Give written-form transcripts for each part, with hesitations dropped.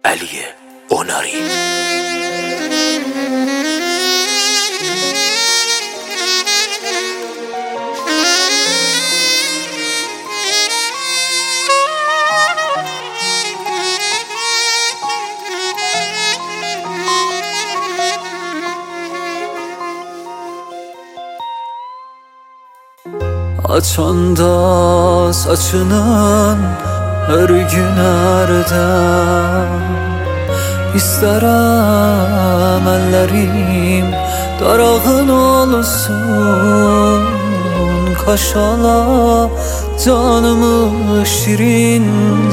Əliyə Onari. Açanda saçının her gün ərdən İstərəm əllərim darağın olsun. Kaşala canımı şirin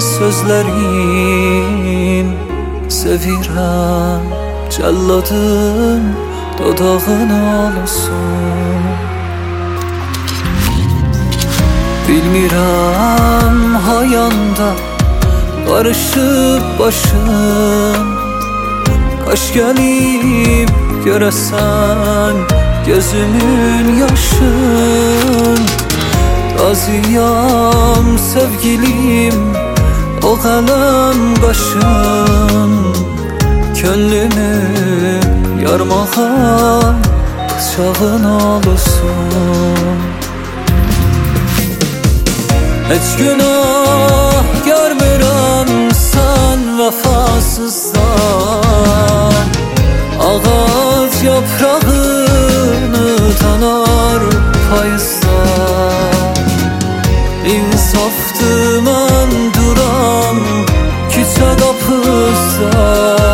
sözlərim. Sevirəm cəlladın dodağın olsun. Bilmirəm hayanda qarışıb başım. Qaş gəlib görəsən gözümün yaşın. Razıyam sevgilim o qələm qaşın. Könlümü yarmağa bıçağın olsun. Heç günah görmürəm sən vəfasızdan. Ağac yaprağını tanar payızdan. İnsafdır mən duram küçə qapızda.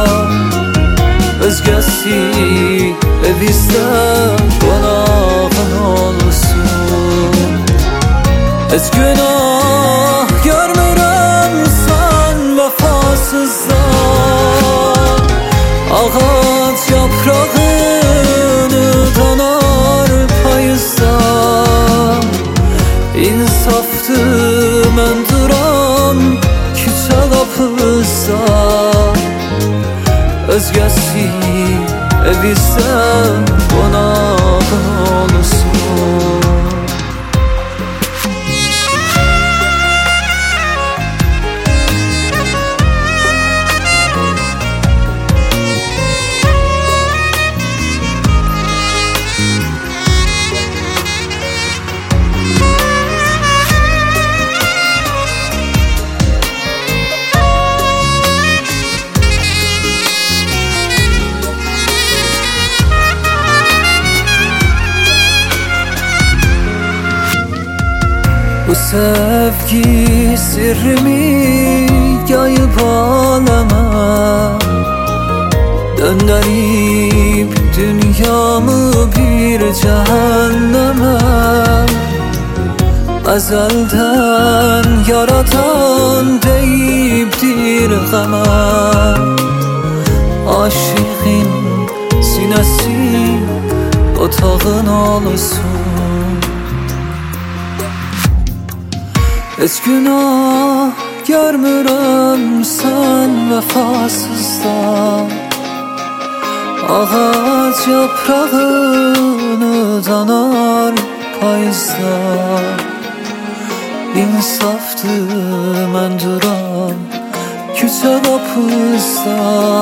Özgəsi evizdə qonağın olsun. Heç günah görmürəm sən vəfasızdan. Ağac yaprağını tanar payızdan. İnsafdır mən duram küçə qapızda. Özgəsi evizdə qonağın olsun. Bu sevgi sirrimi yayıp aləmə. Döndərib dünyamı bir cəhənnəmə. Əzəldən yaradan deyibdir qəmə. Aşığın sinəsi otağın olsun. Heç günah görmürəm sən vəfasızdan. Ağac yaprağını danar payızdan. İnsafdır mən duram küçə qapızda.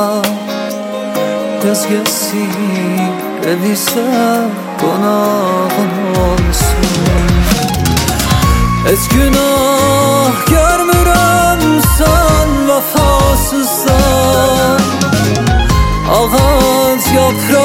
Özgəsi evizdə qonağın olsun. Heç günah görmürəm sən vəfasızdan. Ağac yaprağı